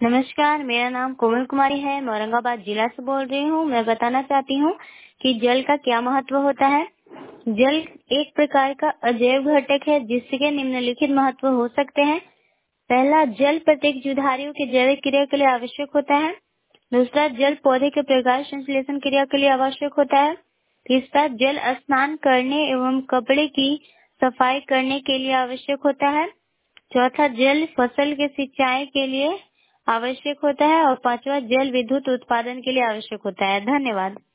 नमस्कार, मेरा नाम कोमल कुमारी है। मैं औरंगाबाद जिला से बोल रही हूँ। मैं बताना चाहती हूँ कि जल का क्या महत्व होता है। जल एक प्रकार का अजैव घटक है जिसके निम्नलिखित महत्व हो सकते हैं। पहला, जल प्रत्येक जीवधारियों की जैविक क्रिया के लिए आवश्यक होता है। दूसरा, जल पौधे के प्रकाश संश्लेषण क्रिया के लिए आवश्यक होता है। तीसरा, जल स्नान करने एवं कपड़े की सफाई करने के लिए आवश्यक होता है। चौथा, जल फसल के सिंचाई के लिए आवश्यक होता है और पांचवा, जल विद्युत उत्पादन के लिए आवश्यक होता है। धन्यवाद।